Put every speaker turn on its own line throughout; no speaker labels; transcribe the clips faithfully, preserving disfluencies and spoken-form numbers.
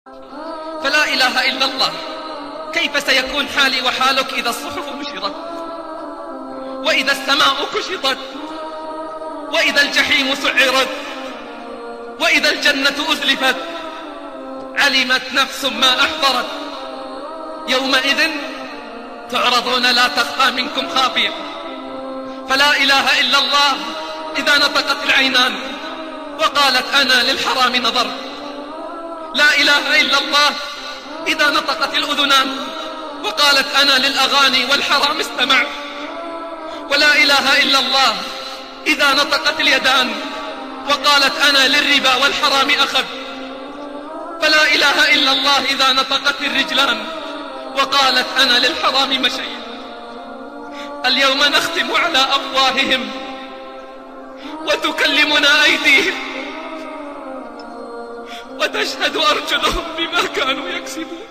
فلا إله إلا الله، كيف سيكون حالي وحالك إذا الصحف نشرت، وإذا السماء كشطت، وإذا الجحيم سعرت، وإذا الجنة أزلفت؟ علمت نفس ما أحضرت. يومئذ تعرضون لا تخفى منكم خافية. فلا إله إلا الله إذا نطقت العينان وقالت أنا للحرام نظرت. لا إله إلا الله إذا نطقت الأذنان وقالت أنا للأغاني والحرام استمعت. ولا إله إلا الله إذا نطقت اليدان وقالت أنا للربا والحرام أخذ. فلا إله إلا الله إذا نطقت الرجلان وقالت أنا للحرام مشيت. اليوم نختم على أفواههم وتكلمنا أيديهم وتشهد أرجلهم بما كانوا يكسبون.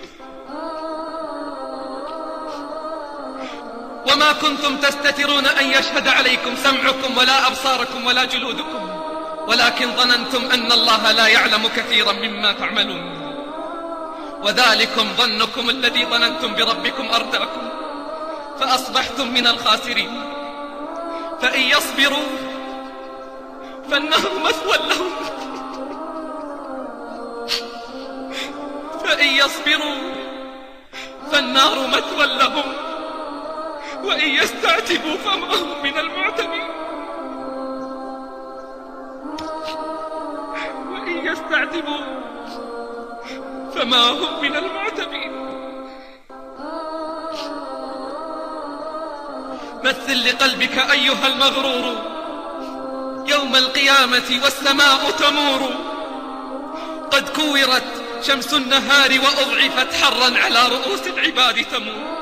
وما كنتم تستترون أن يشهد عليكم سمعكم ولا أبصاركم ولا جلودكم، ولكن ظننتم أن الله لا يعلم كثيرا مما تعملون. وذلكم ظنكم الذي ظننتم بربكم أرداكم فأصبحتم من الخاسرين. فإن يصبروا فالنار مثوى لهم، فإن يصبروا فالنار مثوى لهم، وإن يستعتبوا فما هم من المعتبين. وإن يستعتبوا فما هم من المعتبين. مثل لقلبك أيها المغرور يوم القيامة والسماء تمور، قد كورت شمس النهار وأضعفت حرا على رؤوس العباد تمور.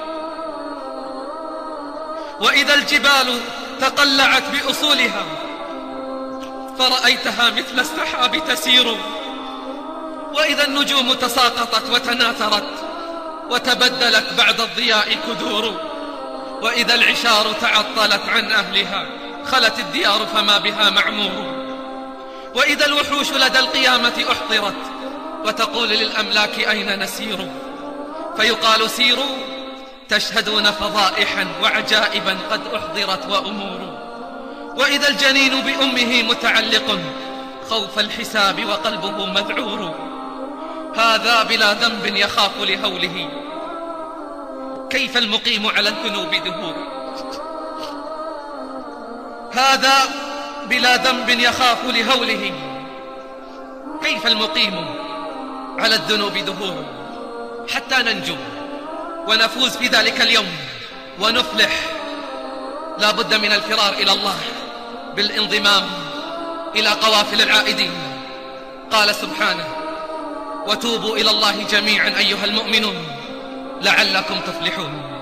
وإذا الجبال تقلعت بأصولها فرأيتها مثل السحاب تسير. وإذا النجوم تساقطت وتناثرت وتبدلت بعد الضياء كدور. وإذا العشار تعطلت عن أهلها خلت الديار فما بها معمور. وإذا الوحوش لدى القيامة أحضرت وتقول للأملاك أين نسير، فيقال سيروا تشهدون فضائحا وعجائبا قد أحضرت وأمور. وإذا الجنين بأمه متعلق خوف الحساب وقلبه مذعور، هذا بلا ذنب يخاف لهوله، كيف المقيم على الذنوب دهور. هذا بلا ذنب يخاف لهوله، كيف المقيم على الذنوب دهور. حتى ننجو ونفوز في ذلك اليوم ونفلح لا بد من الفرار إلى الله بالانضمام إلى قوافل العائدين. قال سبحانه وتوبوا إلى الله جميعا أيها المؤمنون لعلكم تفلحون.